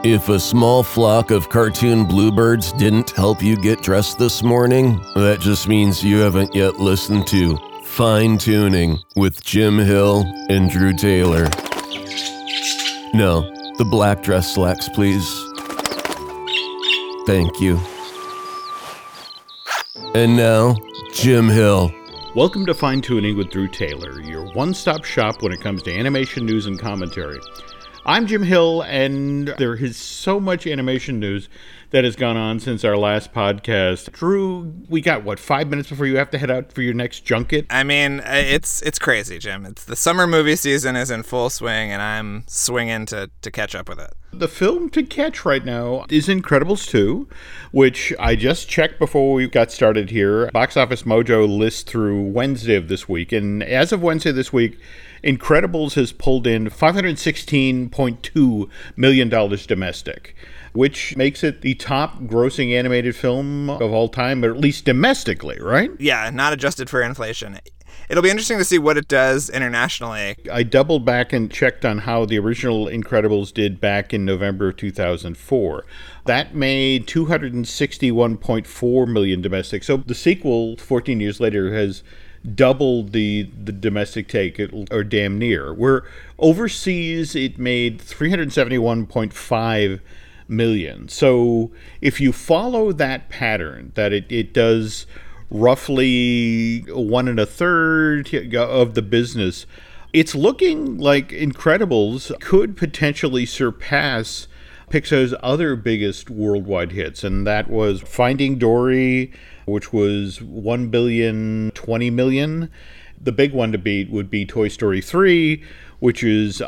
If a small flock of cartoon bluebirds didn't help you get dressed this morning, that just means you haven't yet listened to Fine Tuning with Jim Hill and Drew Taylor. No, the black dress slacks, please. Thank you. And now, Jim Hill. Welcome to Fine Tuning with Drew Taylor, your one-stop shop when it comes to animation news and commentary. I'm Jim Hill, and there is so much animation news that has gone on since our last podcast. Drew, we got, 5 minutes before you have to head out for your next junket? I mean, it's crazy, Jim. It's the summer movie season is in full swing, and I'm swinging to catch up with it. The film to catch right now is Incredibles 2, which I just checked before we got started here. Box Office Mojo lists through Wednesday of this week, and as of Wednesday this week, Incredibles has pulled in $516.2 million domestic, which makes it the top grossing animated film of all time, or at least domestically, right? Yeah, not adjusted for inflation. It'll be interesting to see what it does internationally. I doubled back and checked on how the original Incredibles did back in November of 2004. That made $261.4 million domestic. So the sequel, 14 years later, has doubled the domestic take, or damn near. Where overseas it made $371.5 million. So if you follow that pattern, that it does roughly 1 1/3 of the business, it's looking like Incredibles could potentially surpass Pixar's other biggest worldwide hits, and that was Finding Dory, which was $1.02 billion. The big one to beat would be Toy Story 3, which is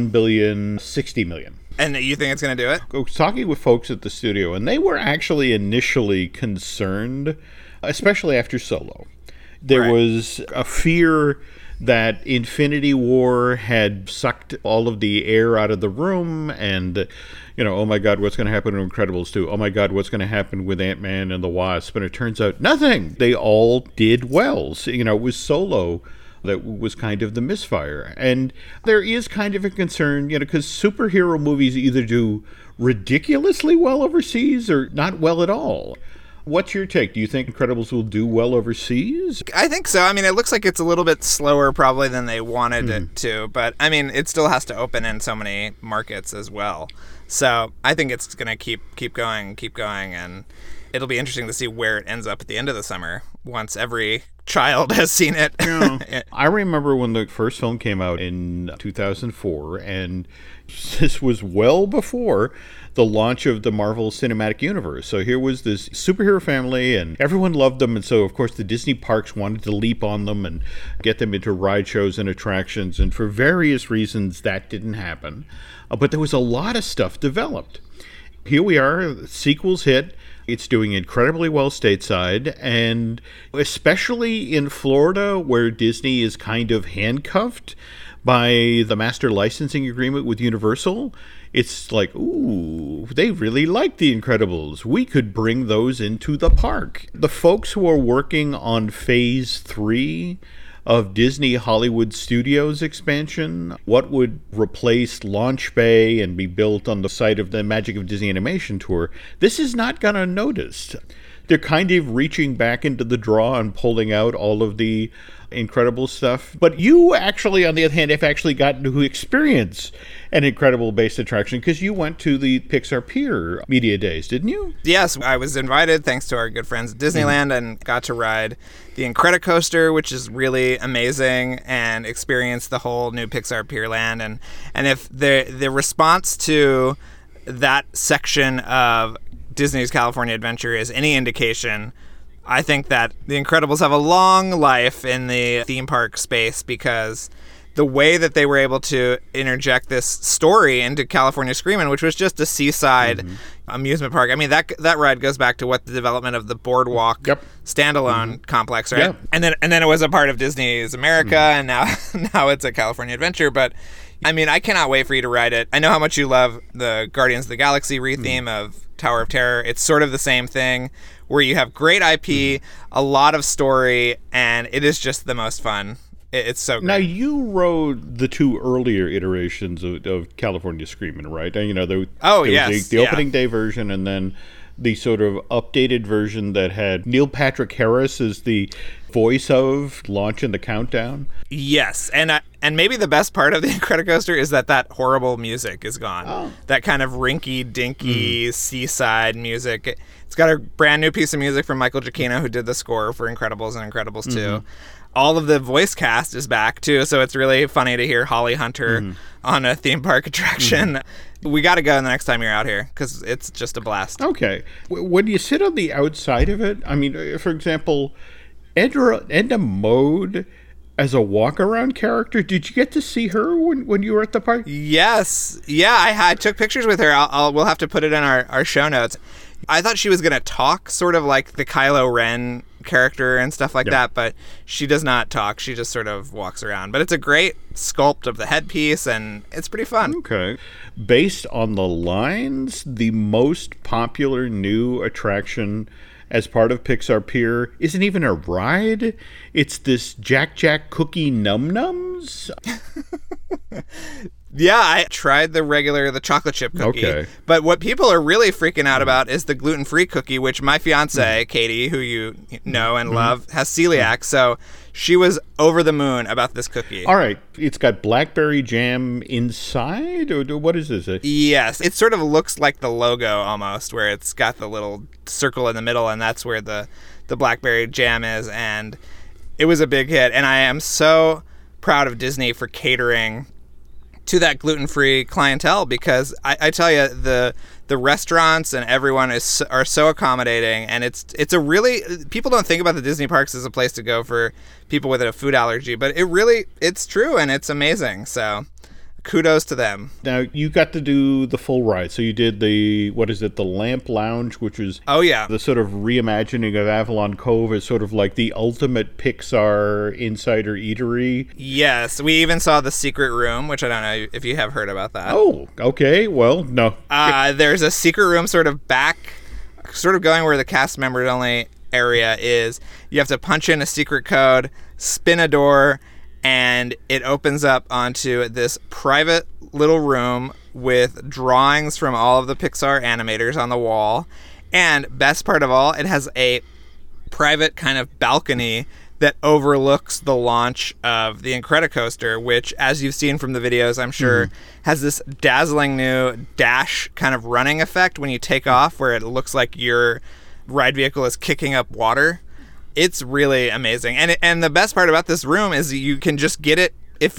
$1.06 billion. And you think it's going to do it? I was talking with folks at the studio, and they were actually initially concerned, especially after Solo. There was a fear that Infinity War had sucked all of the air out of the room, and, oh my God, what's going to happen to Incredibles 2? Oh my God, what's going to happen with Ant-Man and the Wasp? And it turns out nothing. They all did well. So, it was Solo that was kind of the misfire. And there is kind of a concern, because superhero movies either do ridiculously well overseas or not well at all. What's your take? Do you think Incredibles will do well overseas? I think so. I mean, it looks like it's a little bit slower probably than they wanted it to, but I mean, it still has to open in so many markets as well. So I think it's going to keep going, and it'll be interesting to see where it ends up at the end of the summer once every child has seen it. I remember when the first film came out in 2004, and this was well before the launch of the Marvel Cinematic Universe. So here was this superhero family, and everyone loved them, and so of course the Disney parks wanted to leap on them and get them into ride shows and attractions, and for various reasons that didn't happen. But there was a lot of stuff developed. Here we are, sequels hit. It's doing incredibly well stateside, and especially in Florida, where Disney is kind of handcuffed by the master licensing agreement with Universal. It's like, ooh, they really like The Incredibles. We could bring those into the park. The folks who are working on Phase 3 of Disney Hollywood Studios expansion, what would replace Launch Bay and be built on the site of the Magic of Disney Animation Tour, this is not going to notice. They're kind of reaching back into the draw and pulling out all of the incredible stuff. But you actually, on the other hand, have actually gotten to experience an Incredible-based attraction because you went to the Pixar Pier Media Days, didn't you? Yes, I was invited thanks to our good friends at Disneyland and got to ride the Incredicoaster, which is really amazing, and experience the whole new Pixar Pier Land. And if the response to that section of Disney's California Adventure is any indication, I think that The Incredibles have a long life in the theme park space, because the way that they were able to interject this story into California Screamin', which was just a seaside amusement park. I mean, that ride goes back to what the development of the Boardwalk standalone complex, right? Yep. And then it was a part of Disney's America, and now it's a California Adventure. But I mean, I cannot wait for you to ride it. I know how much you love the Guardians of the Galaxy retheme of Tower of Terror. It's sort of the same thing, where you have great IP, a lot of story, and it is just the most fun. It's so great. Now, you wrote the two earlier iterations of California Screamin', right? And, there was yes. the opening day version, and then the sort of updated version that had Neil Patrick Harris as the voice of Launch and the Countdown. Yes, and maybe the best part of the Incredicoaster is that horrible music is gone. Oh. That kind of rinky-dinky seaside music. It's got a brand new piece of music from Michael Giacchino, who did the score for Incredibles and Incredibles 2. All of the voice cast is back, too, so it's really funny to hear Holly Hunter on a theme park attraction. We got to go the next time you're out here, because it's just a blast. Okay. When you sit on the outside of it, I mean, for example, Edna Mode as a walk-around character, did you get to see her when you were at the park? Yes. Yeah, I took pictures with her. We'll have to put it in our show notes. I thought she was going to talk sort of like the Kylo Ren character and stuff like that, but she does not talk. She just sort of walks around. But it's a great sculpt of the headpiece, and it's pretty fun. Okay. Based on the lines, the most popular new attraction as part of Pixar Pier isn't even a ride. It's this Jack Jack cookie Num Nums. Yeah, I tried the chocolate chip cookie. Okay. But what people are really freaking out about is the gluten-free cookie, which my fiance, Katie, who you know and love, has celiac. So she was over the moon about this cookie. All right. It's got blackberry jam inside? Or what is this? Yes. It sort of looks like the logo almost, where it's got the little circle in the middle, and that's where the blackberry jam is. And it was a big hit. And I am so proud of Disney for catering to that gluten-free clientele, because I tell you, the restaurants and everyone are so accommodating, and it's a really, people don't think about the Disney parks as a place to go for people with a food allergy, but it's true, and it's amazing. So kudos to them. Now, you got to do the full ride. So you did the Lamp Lounge, which was the sort of reimagining of Avalon Cove as sort of like the ultimate Pixar insider eatery. Yes, we even saw the secret room, which I don't know if you have heard about that. Oh, okay. Well, no. There's a secret room sort of going where the cast members only area is. You have to punch in a secret code, spin a door, and it opens up onto this private little room with drawings from all of the Pixar animators on the wall. And best part of all, it has a private kind of balcony that overlooks the launch of the Incredicoaster, which, as you've seen from the videos, I'm sure, has this dazzling new dash kind of running effect when you take off, where it looks like your ride vehicle is kicking up water. It's really amazing. And the best part about this room is you can just get it if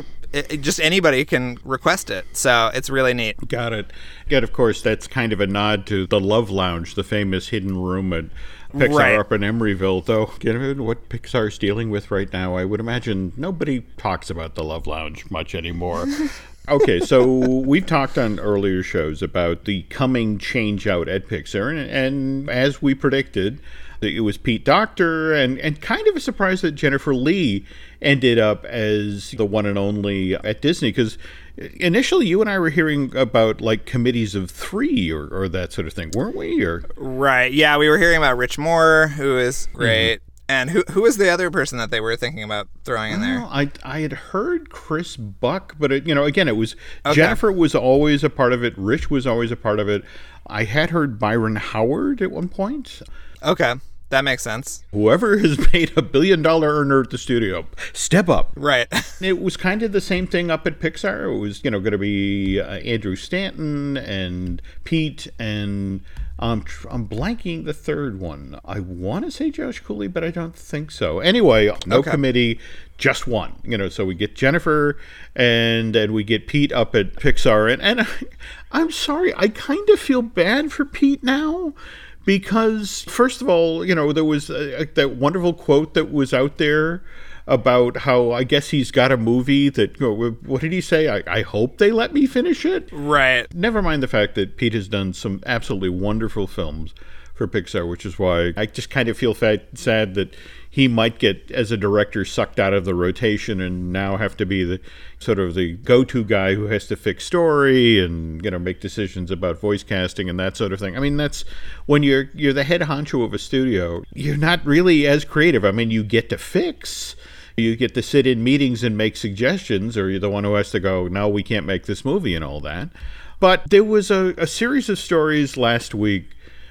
just anybody can request it. So it's really neat. Got it. Yet, of course, that's kind of a nod to the Love Lounge, the famous hidden room at Pixar up in Emeryville. Though, given what Pixar's dealing with right now, I would imagine nobody talks about the Love Lounge much anymore. Okay, so we've talked on earlier shows about the coming change out at Pixar, and as we predicted, it was Pete Docter, and kind of a surprise that Jennifer Lee ended up as the one and only at Disney, because initially you and I were hearing about like committees of 3 or that sort of thing, weren't we? Right, yeah, we were hearing about Rich Moore, who is great. And who was the other person that they were thinking about throwing in there? I had heard Chris Buck, but again, it was Jennifer was always a part of it. Rich was always a part of it. I had heard Byron Howard at one point. Okay, that makes sense. Whoever has made $1 billion earner at the studio, step up. Right. It was kind of the same thing up at Pixar. It was going to be Andrew Stanton and Pete and I'm blanking the third one. I want to say Josh Cooley, but I don't think so. Anyway, no committee, just one. So we get Jennifer and we get Pete up at Pixar. And I'm sorry, I kind of feel bad for Pete now. Because, first of all, there was that wonderful quote that was out there about how I guess he's got a movie that, what did he say? I hope they let me finish it. Right. Never mind the fact that Pete has done some absolutely wonderful films for Pixar, which is why I just kind of feel sad that he might get, as a director, sucked out of the rotation and now have to be the sort of the go-to guy who has to fix story and, make decisions about voice casting and that sort of thing. I mean, that's when you're the head honcho of a studio, you're not really as creative. I mean, you get to fix, You get to sit in meetings and make suggestions, or you're the one who has to go, no, we can't make this movie and all that. But there was a series of stories last week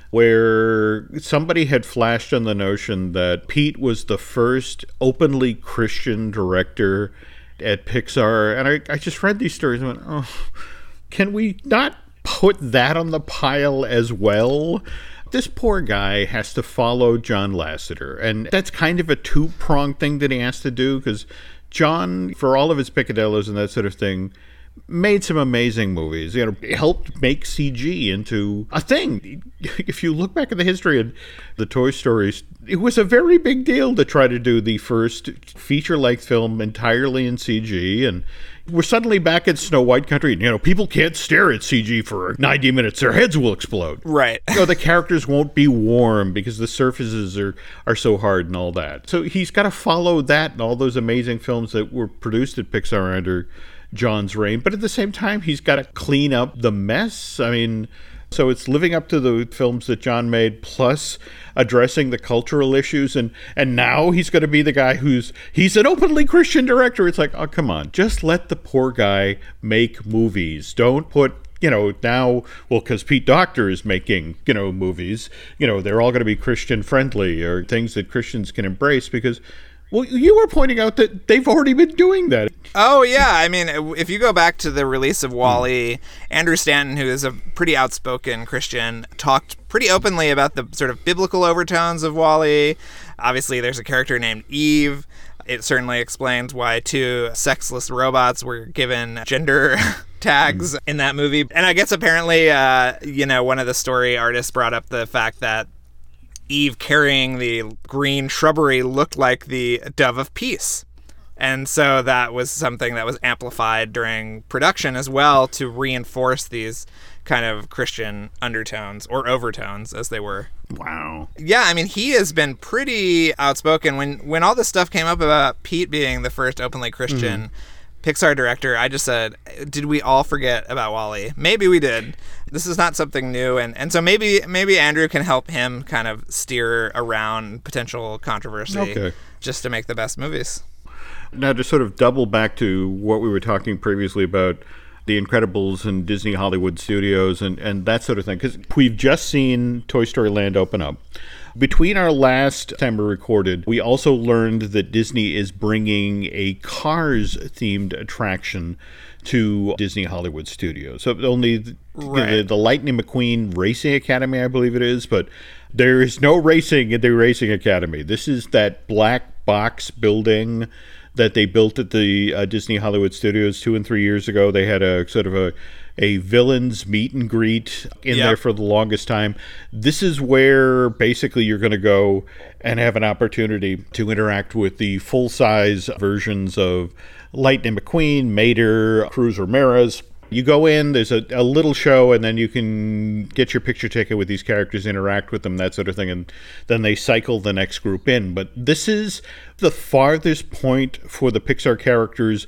where somebody had flashed on the notion that Pete was the first openly Christian director at Pixar. And I just read these stories and went, oh, can we not put that on the pile as well? This poor guy has to follow John Lasseter, and that's kind of a two-pronged thing that he has to do, because John, for all of his picadillos and that sort of thing, made some amazing movies, helped make CG into a thing. If you look back at the history of the Toy Stories, it was a very big deal to try to do the first feature-length film entirely in CG, and we're suddenly back in Snow White country. People can't stare at CG for 90 minutes. Their heads will explode. Right. The characters won't be warm because the surfaces are so hard and all that. So he's got to follow that and all those amazing films that were produced at Pixar under John's reign. But at the same time, he's got to clean up the mess. So it's living up to the films that John made, plus addressing the cultural issues. And now he's going to be the guy he's an openly Christian director. It's like, oh, come on. Just let the poor guy make movies. Don't put, because Pete Docter is making, movies, they're all going to be Christian friendly or things that Christians can embrace, because, well, you were pointing out that they've already been doing that. Oh, yeah. If you go back to the release of WALL-E, Andrew Stanton, who is a pretty outspoken Christian, talked pretty openly about the sort of biblical overtones of WALL-E. Obviously, there's a character named Eve. It certainly explains why two sexless robots were given gender tags in that movie. And I guess apparently, one of the story artists brought up the fact that Eve carrying the green shrubbery looked like the dove of peace. And so that was something that was amplified during production as well to reinforce these kind of Christian undertones, or overtones as they were. Wow. Yeah, he has been pretty outspoken. When all this stuff came up about Pete being the first openly Christian Pixar director, I just said, did we all forget about WALL-E? Maybe we did. This is not something new, and so maybe Andrew can help him kind of steer around potential controversy just to make the best movies. Now, to sort of double back to what we were talking previously about The Incredibles and Disney Hollywood Studios and that sort of thing, because we've just seen Toy Story Land open up. Between our last time we recorded, we also learned that Disney is bringing a Cars-themed attraction to Disney Hollywood Studios. So only the Lightning McQueen Racing Academy, I believe it is, but there is no racing at the Racing Academy. This is that black box building that they built at the Disney Hollywood Studios 2 and 3 years ago. They had a sort of a villains meet and greet in there for the longest time. This is where basically you're going to go and have an opportunity to interact with the full-size versions of Lightning McQueen, Mater, Cruz Ramirez. You go in, there's a little show, and then you can get your picture taken with these characters, interact with them, that sort of thing, and then they cycle the next group in. But this is the farthest point for the Pixar characters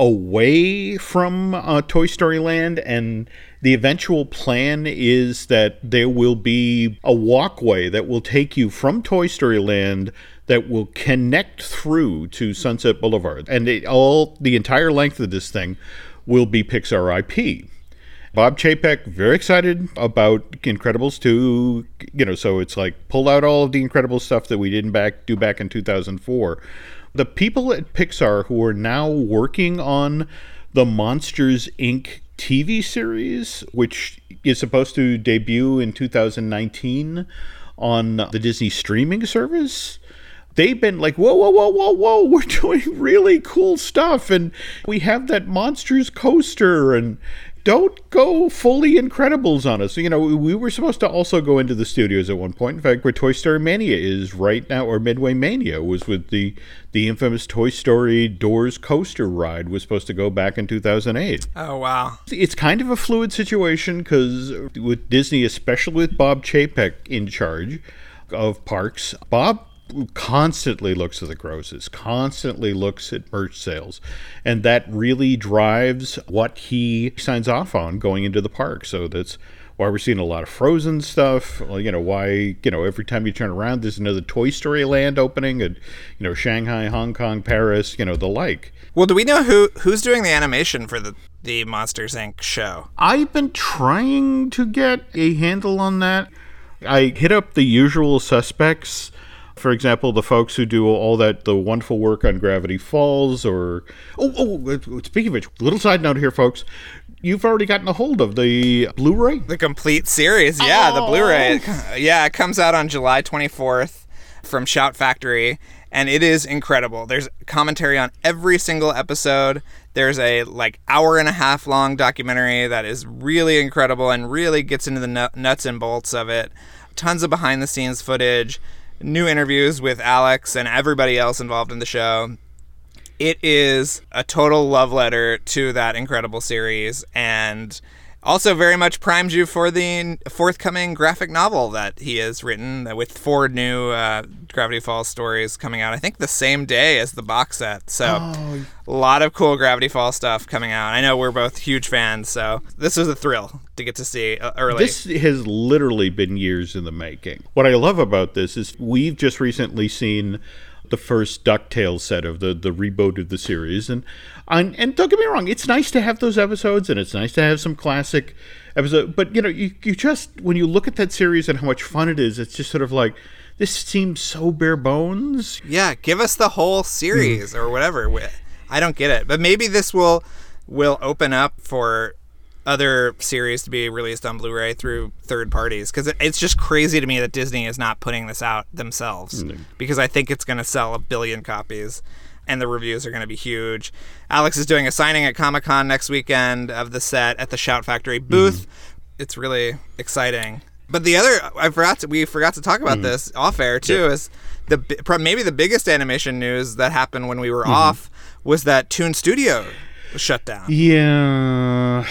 away from Toy Story Land, and the eventual plan is that there will be a walkway that will take you from Toy Story Land that will connect through to Sunset Boulevard. And the entire length of this thing will be Pixar IP. Bob Chapek, very excited about Incredibles 2, so it's like pull out all of the Incredibles stuff that we didn't do back in 2004. The people at Pixar who are now working on the Monsters, Inc. TV series, which is supposed to debut in 2019 on the Disney streaming service, they've been like, whoa, we're doing really cool stuff, and we have that Monsters coaster, and don't go fully Incredibles on us. We were supposed to also go into the studios at one point. In fact, where Toy Story Mania is right now, or Midway Mania, was with the infamous Toy Story Doors coaster ride was supposed to go back in 2008. Oh, wow. It's kind of a fluid situation, because with Disney, especially with Bob Chapek in charge of parks, Bob constantly looks at the grosses, constantly looks at merch sales, and that really drives what he signs off on going into the park. So that's why we're seeing a lot of Frozen stuff, why, every time you turn around, there's another Toy Story Land opening at, Shanghai, Hong Kong, Paris, the like. Well, do we know who's doing the animation for the Monsters, Inc. show? I've been trying to get a handle on that. I hit up the usual suspects. For example, the folks who do all the wonderful work on Gravity Falls, or... speaking of which, little side note here, folks. You've already gotten a hold of the Blu-ray? The complete series, yeah, the Blu-ray. Yeah, it comes out on July 24th from Shout Factory, and it is incredible. There's commentary on every single episode. There's a hour and a half long documentary that is really incredible and really gets into the nuts and bolts of it. Tons of behind the scenes footage, new interviews with Alex and everybody else involved in the show. It is a total love letter to that incredible series, and also very much primes you for the forthcoming graphic novel that he has written with 4 new Gravity Falls stories coming out, I think the same day as the box set. So a lot of cool Gravity Falls stuff coming out. I know we're both huge fans, so this was a thrill to get to see early. This has literally been years in the making. What I love about this is we've just recently seen the first DuckTales set of the reboot of the series, and don't get me wrong, it's nice to have those episodes, and it's nice to have some classic episodes, but you just, when you look at that series and how much fun it is, it's just sort of like, this seems so bare bones. Yeah, give us the whole series or whatever. I don't get it, but maybe this will open up for other series to be released on Blu-ray through third parties, because it's just crazy to me that Disney is not putting this out themselves, because I think it's going to sell 1 billion copies and the reviews are going to be huge. Alex is doing a signing at Comic-Con next weekend of the set at the Shout Factory booth. It's really exciting. But the other, we forgot to talk about this off air too, is maybe the biggest animation news that happened when we were off was that Toon Studio was shut down. Yeah,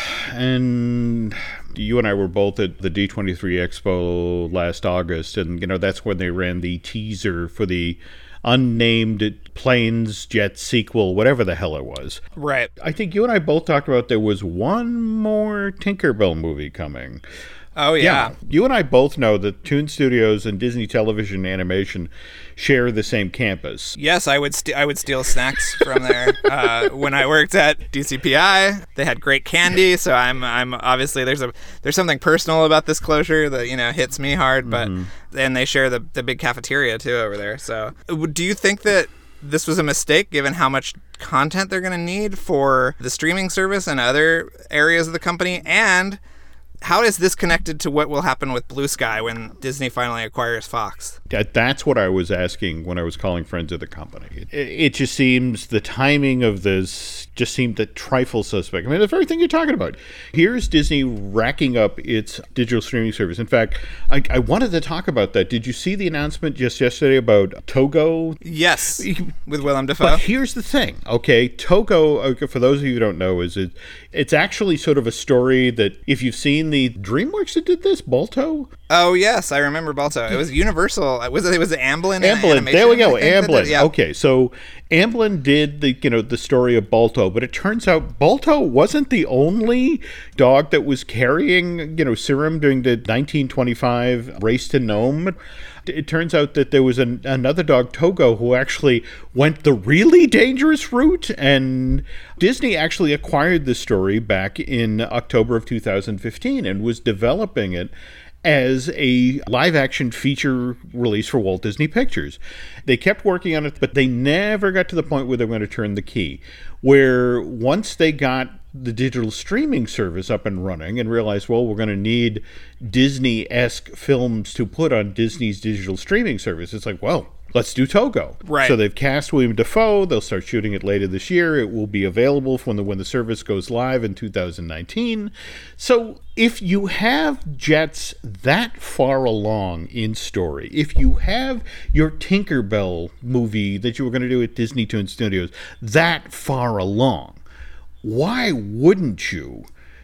and you and I were both at the D23 Expo last August, and that's when they ran the teaser for the unnamed Planes Jet sequel, whatever the hell it was. Right. I think you and I both talked about there was one more Tinkerbell movie coming. Oh, yeah. You and I both know that Toon Studios and Disney Television Animation share the same campus. Yes, I would steal snacks from there. When I worked at DCPI, they had great candy, so I'm obviously there's something personal about this closure that hits me hard, but and they share the big cafeteria too over there. So, do you think that this was a mistake given how much content they're going to need for the streaming service and other areas of the company, and how is this connected to what will happen with Blue Sky when Disney finally acquires Fox? That's what I was asking when I was calling friends of the company. It just seems the timing of this just seemed a trifle suspect. I mean, the very thing you're talking about. Here's Disney racking up its digital streaming service. In fact, I wanted to talk about that. Did you see the announcement just yesterday about Togo? Yes, with Willem Dafoe. But here's the thing, okay? Togo, for those of you who don't know, it's actually sort of a story that, if you've seen the DreamWorks that did this, Balto? Oh, yes, I remember Balto. It was Universal. Was it Amblin? Amblin, there we go, Amblin. Yeah. Okay, so Amblin did the story of Balto, but it turns out Balto wasn't the only dog that was carrying, serum during the 1925 race to Nome. It turns out that there was another dog, Togo, who actually went the really dangerous route, and Disney actually acquired this story back in October of 2015 and was developing it as a live-action feature release for Walt Disney Pictures. They kept working on it, but they never got to the point where they were going to turn the key, where once they got the digital streaming service up and running and realized, well, we're going to need Disney-esque films to put on Disney's digital streaming service. It's like, well, let's do Togo. Right. So they've cast William Dafoe. They'll start shooting it later this year. It will be available when the service goes live in 2019. So if you have Jets that far along in story, if you have your Tinkerbell movie that you were going to do at Disney Toon Studios that far along, why wouldn't you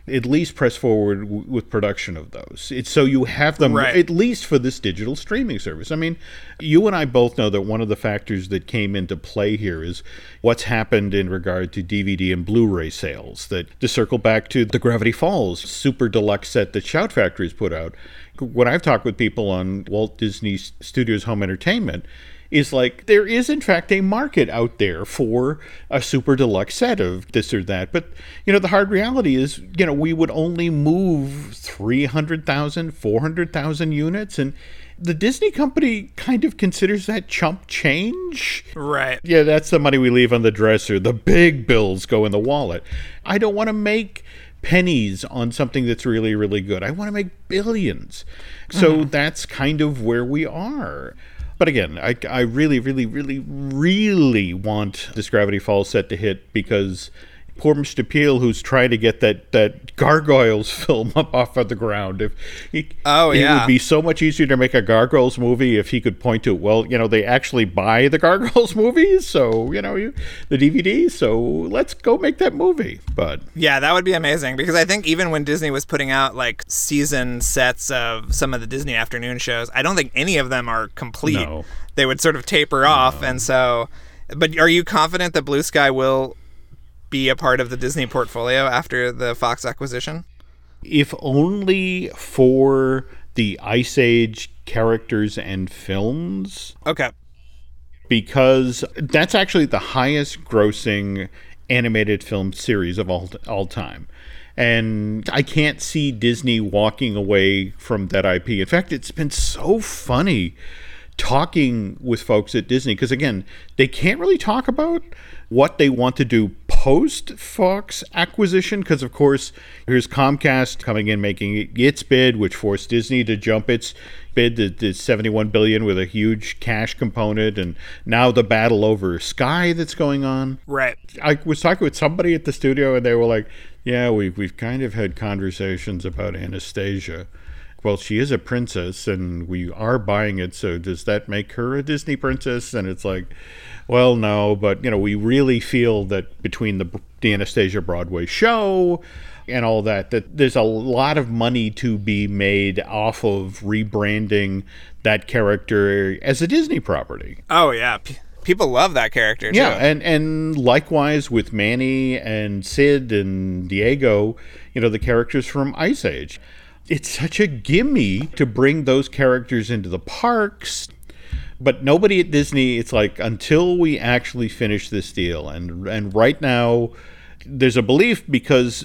at least press forward with production of those. It's so you have them at least for this digital streaming service. I mean, you and I both know that one of the factors that came into play here is what's happened in regard to DVD and Blu-ray sales. That to circle back to the Gravity Falls super deluxe set that Shout Factory's put out, when I've talked with people on Walt Disney Studios Home Entertainment, is like there is in fact a market out there for a super deluxe set of this or that. But, the hard reality is, we would only move 300,000, 400,000 units. And the Disney company kind of considers that chump change. Right. Yeah, that's the money we leave on the dresser. The big bills go in the wallet. I don't want to make pennies on something that's really, really good. I want to make billions. So that's kind of where we are. But again, I really, really, really, really want this Gravity Falls set to hit because poor Mr. Peel, who's trying to get that Gargoyles film up off of the ground. It would be so much easier to make a Gargoyles movie if he could point to, well, they actually buy the Gargoyles movies, so, the DVDs, so let's go make that movie. But yeah, that would be amazing, because I think even when Disney was putting out, like, season sets of some of the Disney afternoon shows, I don't think any of them are complete. No. They would sort of taper off, and so... But are you confident that Blue Sky will be a part of the Disney portfolio after the Fox acquisition? If only for the Ice Age characters and films. Okay. Because that's actually the highest grossing animated film series of all time. And I can't see Disney walking away from that IP. In fact, it's been so funny talking with folks at Disney, because again, they can't really talk about what they want to do post-Fox acquisition, because of course here's Comcast coming in making its bid, which forced Disney to jump its bid to $71 billion with a huge cash component, and now the battle over Sky that's going on. Right. I was talking with somebody at the studio, and they were like, yeah, we've kind of had conversations about Anastasia. Well, she is a princess, and we are buying it, so does that make her a Disney princess? And it's like, well, no, but, we really feel that between the Anastasia Broadway show and all that there's a lot of money to be made off of rebranding that character as a Disney property. Oh, yeah. People love that character, too. Yeah, and likewise with Manny and Sid and Diego, the characters from Ice Age. It's such a gimme to bring those characters into the parks, but nobody at Disney, it's like, until we actually finish this deal. And right now, there's a belief, because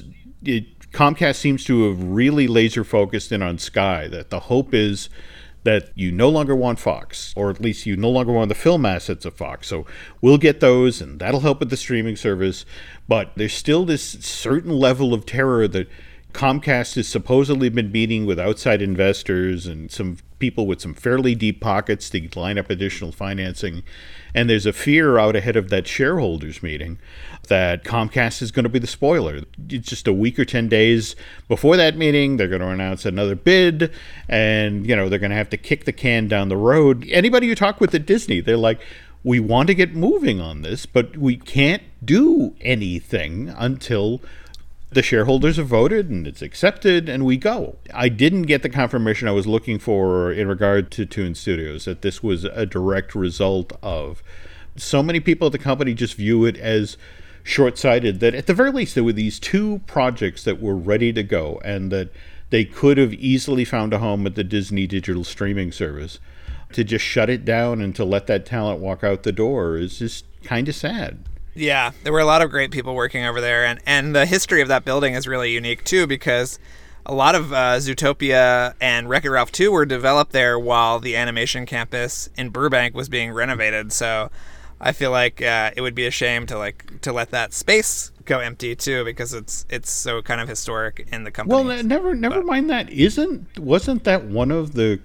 Comcast seems to have really laser focused in on Sky, that the hope is that you no longer want Fox, or at least you no longer want the film assets of Fox. So we'll get those, and that'll help with the streaming service. But there's still this certain level of terror that Comcast has supposedly been meeting with outside investors and some people with some fairly deep pockets to line up additional financing. And there's a fear out ahead of that shareholders meeting that Comcast is going to be the spoiler. It's just a week or 10 days before that meeting, they're going to announce another bid, and, they're going to have to kick the can down the road. Anybody you talk with at Disney, they're like, we want to get moving on this, but we can't do anything until the shareholders have voted and it's accepted and we go. I didn't get the confirmation I was looking for in regard to Toon Studios, that this was a direct result of. So many people at the company just view it as short-sighted that at the very least there were these two projects that were ready to go and that they could have easily found a home at the Disney digital streaming service. To just shut it down and to let that talent walk out the door is just kind of sad. Yeah, there were a lot of great people working over there, and the history of that building is really unique, too, because a lot of Zootopia and Wreck-It Ralph 2 were developed there while the animation campus in Burbank was being renovated, so I feel like it would be a shame to let that space go empty, too, because it's so kind of historic in the company. Well, never mind that. Wasn't that one of the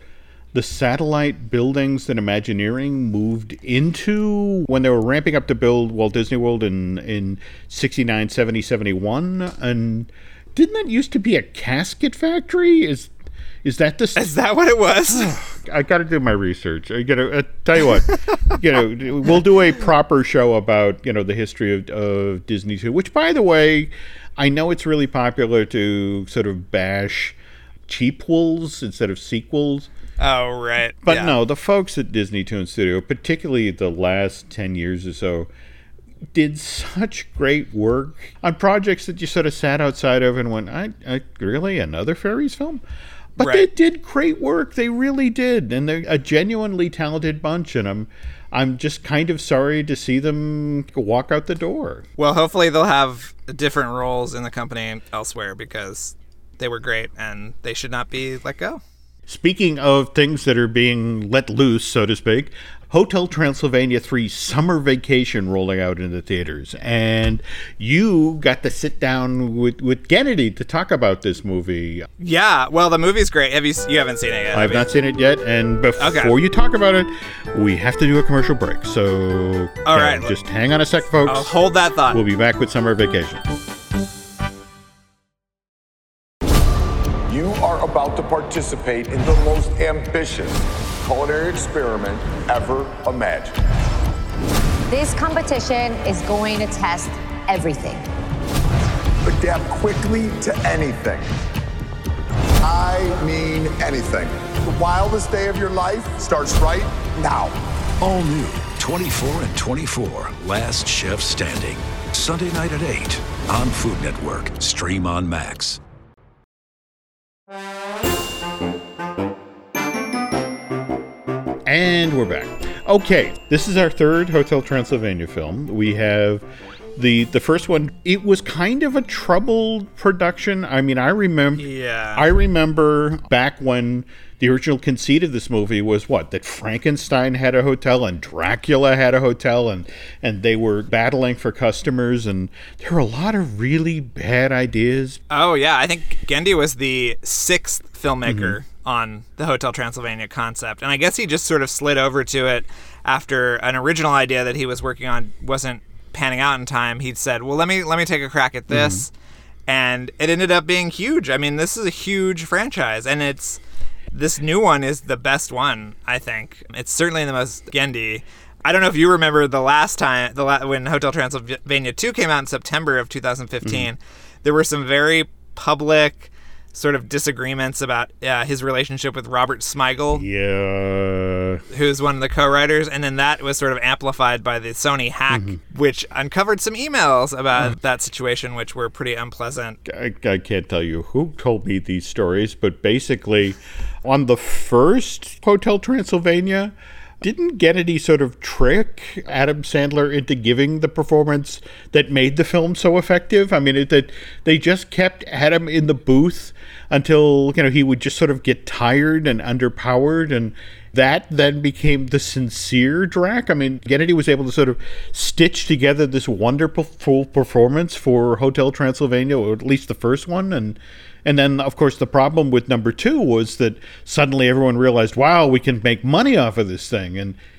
satellite buildings that Imagineering moved into when they were ramping up to build Walt Disney World in 69, 70, 71? And didn't that used to be a casket factory? Is that what it was? Oh, I got to do my research. Tell you what, we'll do a proper show about, the history of Disney too, which, by the way, I know it's really popular to sort of bash cheapwools instead of sequels. Oh, right. But no, the folks at Disney Toon Studio, particularly the last 10 years or so, did such great work on projects that you sort of sat outside of and went, I really, another fairies film? But They did great work. They really did. And they're a genuinely talented bunch. And I'm just kind of sorry to see them walk out the door. Well, hopefully they'll have different roles in the company elsewhere, because they were great and they should not be let go. Speaking of things that are being let loose, so to speak, Hotel Transylvania 3 Summer Vacation rolling out in the theaters. And you got to sit down with Kennedy to talk about this movie. Yeah, well, the movie's great. You haven't seen it yet? I've not seen it yet. And before you talk about it, we have to do a commercial break. So all right, just hang on a sec, folks. I'll hold that thought. We'll be back with Summer Vacation. You are about to participate in the most ambitious culinary experiment ever imagined. This competition is going to test everything. Adapt quickly to anything. I mean anything. The wildest day of your life starts right now. All new 24 and 24, Last Chef Standing. Sunday night at 8 on Food Network. Stream on Max. And we're back. Okay, this is our third Hotel Transylvania film. We have the first one. It was kind of a troubled production. I mean, I remember back when the original conceit of this movie was that Frankenstein had a hotel and Dracula had a hotel, and they were battling for customers, and there were a lot of really bad ideas. Oh, yeah. I think Genndy was the sixth filmmaker on the Hotel Transylvania concept. And I guess he just sort of slid over to it after an original idea that he was working on wasn't panning out in time. He'd said, well, let me take a crack at this. And it ended up being huge. I mean, this is a huge franchise, and this new one is the best one, I think. It's certainly the most Genndy. I don't know if you remember the last time, when Hotel Transylvania 2 came out in September of 2015, there were some very public sort of disagreements about his relationship with Robert Smigel. Yeah. Who's one of the co-writers. And then that was sort of amplified by the Sony hack, which uncovered some emails about that situation, which were pretty unpleasant. I can't tell you who told me these stories, but basically on the first Hotel Transylvania, didn't Kennedy sort of trick Adam Sandler into giving the performance that made the film so effective? I mean, they just kept Adam in the booth until, he would just sort of get tired and underpowered, and that then became the sincere Drac. I mean, Kennedy was able to sort of stitch together this wonderful performance for Hotel Transylvania, or at least the first one, and then, of course, the problem with number 2 was that suddenly everyone realized, wow, we can make money off of this thing.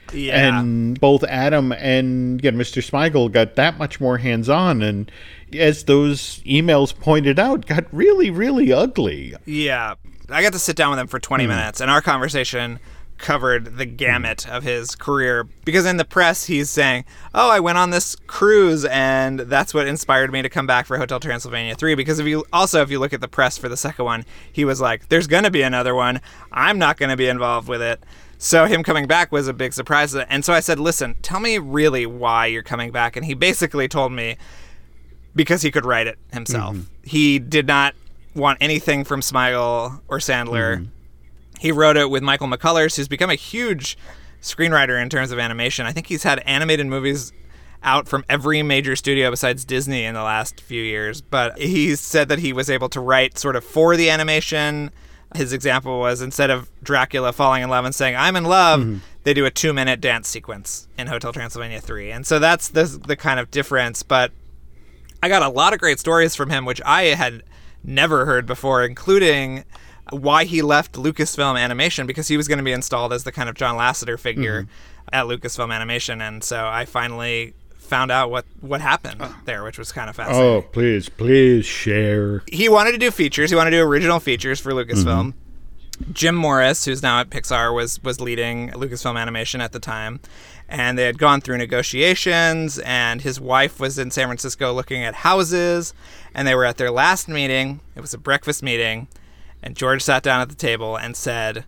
And both Adam and Mr. Smigel got that much more hands-on. And as those emails pointed out, got really, really ugly. Yeah. I got to sit down with him for 20 minutes, and our conversation covered the gamut of his career, because in the press he's saying, I went on this cruise and that's what inspired me to come back for Hotel Transylvania 3, because if you look at the press for the second one, he was like, there's gonna be another one, I'm not gonna be involved with it. So him coming back was a big surprise. And so I said, listen, tell me really why you're coming back. And he basically told me because he could write it himself. He did not want anything from Smigel or Sandler. He wrote it with Michael McCullers, who's become a huge screenwriter in terms of animation. I think he's had animated movies out from every major studio besides Disney in the last few years. But he said that he was able to write sort of for the animation. His example was, instead of Dracula falling in love and saying, I'm in love, they do a 2-minute dance sequence in Hotel Transylvania 3. And so that's the kind of difference. But I got a lot of great stories from him, which I had never heard before, including why he left Lucasfilm Animation, because he was going to be installed as the kind of John Lasseter figure at Lucasfilm Animation. And so I finally found out what happened there, which was kind of fascinating. Oh, please share. He wanted to do features. He wanted to do original features for Lucasfilm. Jim Morris, who's now at Pixar, was leading Lucasfilm Animation at the time. And they had gone through negotiations, and his wife was in San Francisco looking at houses, and they were at their last meeting. It was a breakfast meeting, and George sat down at the table and said,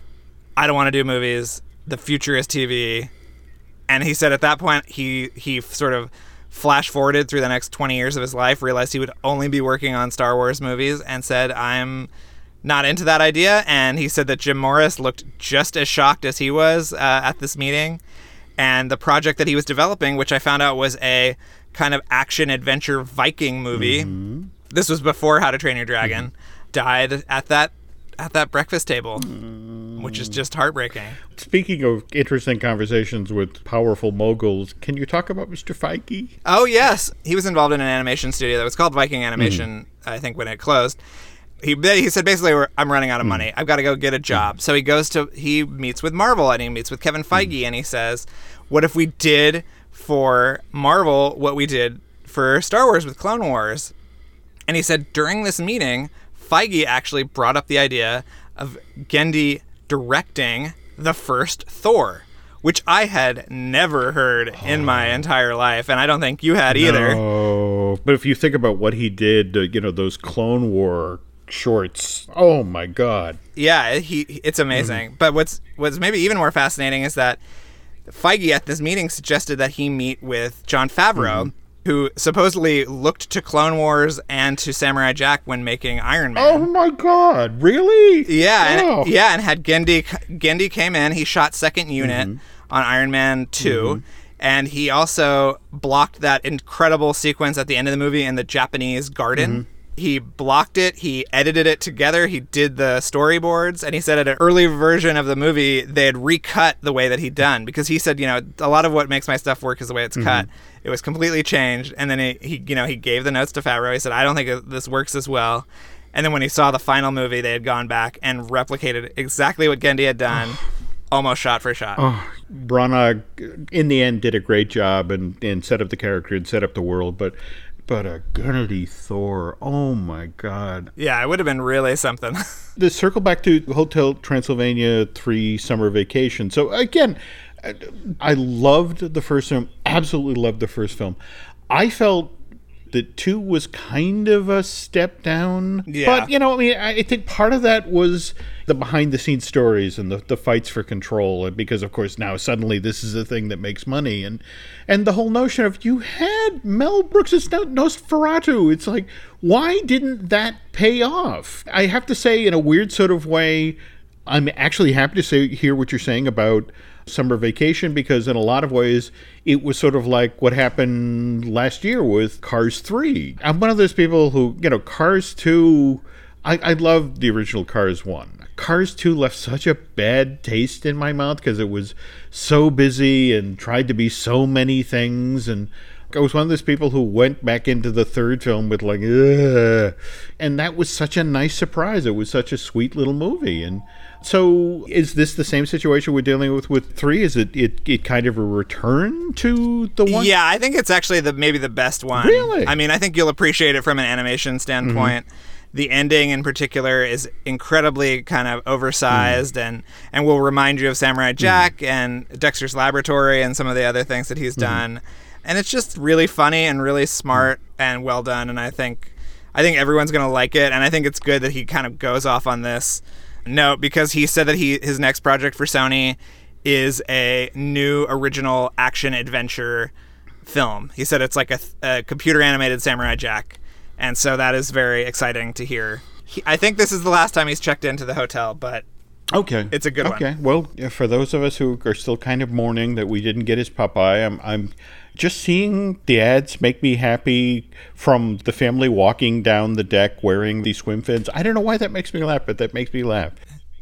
I don't want to do movies. The future is TV. And he said at that point, he sort of flash forwarded through the next 20 years of his life, realized he would only be working on Star Wars movies, and said, I'm not into that idea. And he said that Jim Morris looked just as shocked as he was at this meeting. And the project that he was developing, which I found out was a kind of action-adventure Viking movie, this was before How to Train Your Dragon, died at that breakfast table, which is just heartbreaking. Speaking of interesting conversations with powerful moguls, can you talk about Mr. Feige? Oh, yes. He was involved in an animation studio that was called Viking Animation, I think, when it closed. He said, basically, I'm running out of money. I've got to go get a job. So he meets with Marvel, and he meets with Kevin Feige, and he says, what if we did for Marvel what we did for Star Wars with Clone Wars? And he said, during this meeting, Feige actually brought up the idea of Genndy directing the first Thor, which I had never heard in my entire life, and I don't think you had either. No, but if you think about what he did, those Clone War shorts, oh my God. Yeah, it's amazing. But what's maybe even more fascinating is that Feige at this meeting suggested that he meet with Jon Favreau, who supposedly looked to Clone Wars and to Samurai Jack when making Iron Man. Oh my God, really? Yeah, Oh. and had Genndy came in, he shot second unit on Iron Man 2, and he also blocked that incredible sequence at the end of the movie in the Japanese garden. He blocked it, he edited it together, he did the storyboards, and he said at an early version of the movie, they had recut the way that he'd done, because he said, a lot of what makes my stuff work is the way it's cut. It was completely changed, and then he gave the notes to Favreau. He said, I don't think this works as well. And then when he saw the final movie, they had gone back and replicated exactly what Genndy had done, almost shot for shot. Branagh, in the end, did a great job and set up the character and set up the world, but a Genndy Thor, oh my God. Yeah, it would have been really something. To circle back to Hotel Transylvania 3 Summer Vacation. So again, I loved the first film, absolutely loved the first film. I felt that 2 was kind of a step down. Yeah. But, I think part of that was the behind-the-scenes stories and the fights for control. Because, of course, now suddenly this is a thing that makes money. And the whole notion of you had Mel Brooks' Nosferatu. It's like, why didn't that pay off? I have to say, in a weird sort of way, I'm actually happy to hear what you're saying about Summer Vacation, because in a lot of ways it was sort of like what happened last year with Cars 3. I'm one of those people who, Cars 2, I love the original Cars 1. Cars 2 left such a bad taste in my mouth because it was so busy and tried to be so many things, and I was one of those people who went back into the third film with like, ugh. And that was such a nice surprise. It was such a sweet little movie. And so is this the same situation we're dealing with 3? Is it kind of a return to the one? Yeah, I think it's actually maybe the best one. Really? I mean, I think you'll appreciate it from an animation standpoint. The ending in particular is incredibly kind of oversized and will remind you of Samurai Jack and Dexter's Laboratory and some of the other things that he's done. And it's just really funny and really smart and well done. And I think everyone's going to like it. And I think it's good that he kind of goes off on this note, because he said that his next project for Sony is a new original action adventure film. He said it's like a computer animated Samurai Jack. And so that is very exciting to hear. I think this is the last time he's checked into the hotel, but okay, it's a good one. Okay, well, for those of us who are still kind of mourning that we didn't get his Popeye, I'm just seeing the ads make me happy, from the family walking down the deck wearing these swim fins. I don't know why that makes me laugh, but that makes me laugh.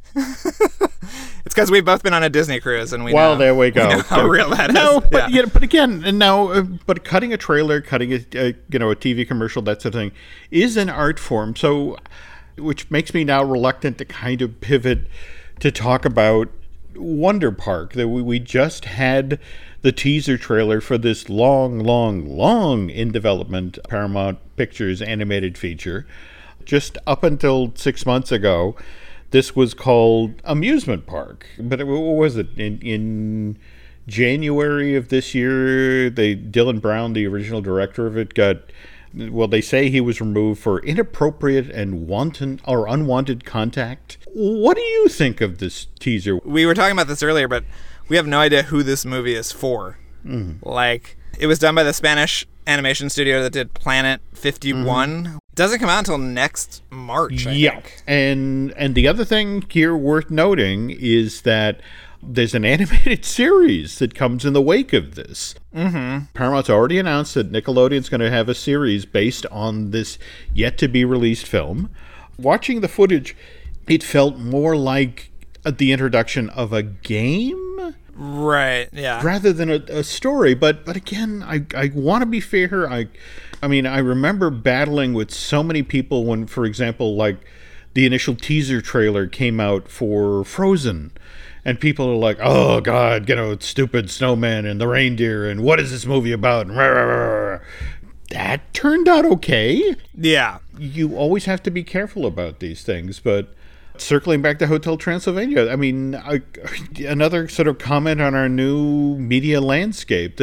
It's because we've both been on a Disney cruise, and there we go. We know how real that is. No, but Yeah. but again, but cutting a trailer, cutting a TV commercial, that sort of thing, is an art form. So, which makes me now reluctant to kind of pivot to talk about Wonder Park. That we just had the teaser trailer for this long in development Paramount Pictures animated feature. Just up until 6 months ago, This was called Amusement Park. But what was it? In January of this year, Dylan Brown, the original director of it, they say he was removed for inappropriate and wanton or unwanted contact. What do you think of this teaser? We were talking about this earlier, but we have no idea who this movie is for. Like, it was done by the Spanish animation studio that did Planet 51. It doesn't come out until next March, I think. And the other thing here worth noting is that there's an animated series that comes in the wake of this. Paramount's already announced that Nickelodeon's going to have a series based on this yet-to-be-released film. Watching the footage, it felt more like the introduction of a game. Right, yeah. Rather than a story. But again, I want to be fair. I mean, I remember battling with so many people when, for example, like the initial teaser trailer came out for Frozen. And people are like, oh, God, it's stupid snowman and the reindeer, and what is this movie about? And rah, rah, rah. That turned out okay. Yeah. You always have to be careful about these things. But circling back to Hotel Transylvania, I mean, another sort of comment on our new media landscape.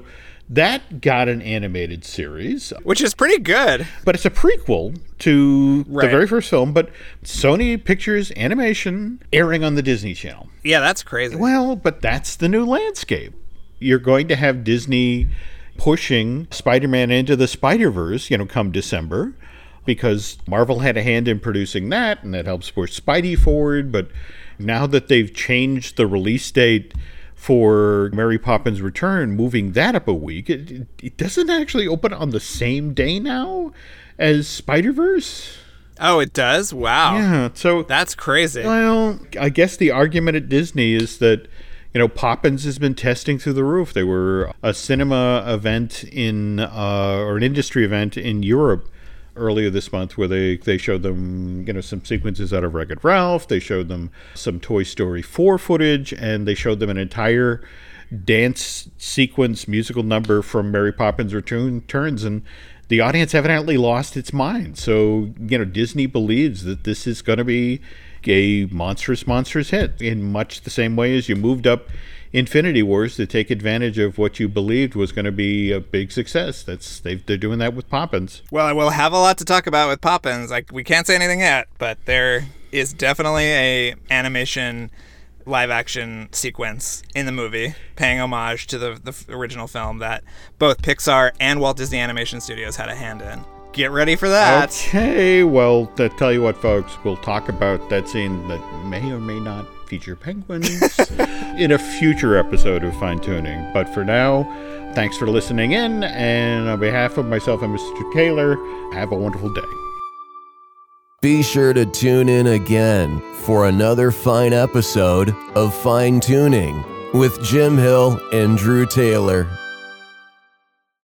That got an animated series. Which is pretty good. But it's a prequel to the very first film, but Sony Pictures Animation airing on the Disney Channel. Yeah, that's crazy. Well, but that's the new landscape. You're going to have Disney pushing Spider-Man into the Spider-Verse, come December, because Marvel had a hand in producing that, and that helps push Spidey forward. But now that they've changed the release date for Mary Poppins Return, moving that up a week, it doesn't actually open on the same day now as Spider-Verse. Oh, it does? Wow. Yeah, so that's crazy. Well, I guess the argument at Disney is that, Poppins has been testing through the roof. They were a cinema event or an industry event in Europe earlier this month where they showed them, some sequences out of Wreck-It Ralph. They showed them some Toy Story 4 footage, and they showed them an entire dance sequence musical number from Mary Poppins Returns, and the audience evidently lost its mind. So, Disney believes that this is going to be a monstrous hit in much the same way as you moved up Infinity Wars to take advantage of what you believed was going to be a big success. They're doing that with Poppins. Well, we'll have a lot to talk about with Poppins. We can't say anything yet, but there is definitely a animation live-action sequence in the movie paying homage to the original film that both Pixar and Walt Disney Animation Studios had a hand in. Get ready for that. Okay, well, to tell you what, folks, we'll talk about that scene that may or may not feature penguins in a future episode of Fine Tuning. But for now, thanks for listening in, and on behalf of myself and Mr. Taylor, have a wonderful day. Be sure to tune in again for another fine episode of Fine Tuning with Jim Hill and Drew Taylor.